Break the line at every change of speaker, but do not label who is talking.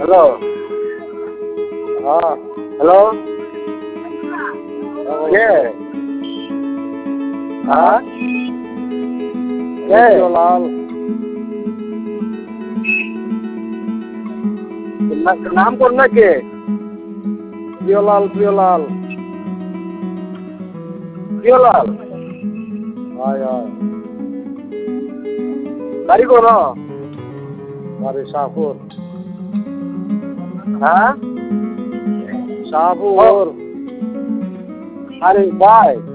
hello
হ্যাঁ
hello কে হ্যাঁ কে
লাল
নাম কোন না কে
প্রিয়লাল প্রিয়লাল
প্রিয়লাল
হয় হয়
বাড়ি কোন
বাড়ি শাহপুর
হ্যাঁ
শাহপুর
আরে ভাই